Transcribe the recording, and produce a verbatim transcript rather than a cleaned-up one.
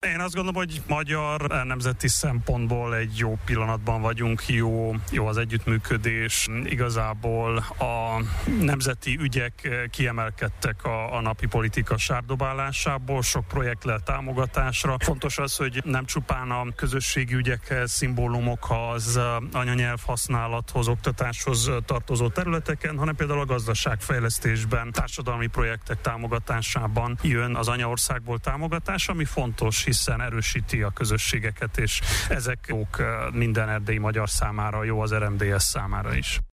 Én azt gondolom, hogy magyar nemzeti szempontból egy jó pillanatban vagyunk, jó, jó az együttműködés. Igazából a nemzeti ügyek kiemelkedtek a, a napi politika sárdobálásából, sok projekt lett támogatásra. Fontos az, hogy nem csupán a közösségi ügyekhez, szimbólumokhoz, anyanyelv használathoz, oktatáshoz tartozó területeken, hanem például a gazdaságfejlesztésben, társadalmi projektek támogatásában jön az anyaországból támogatás, ami fontos, hiszen erősíti a közösségeket, és ezek jók minden erdélyi magyar számára, jó az er em dé es számára is.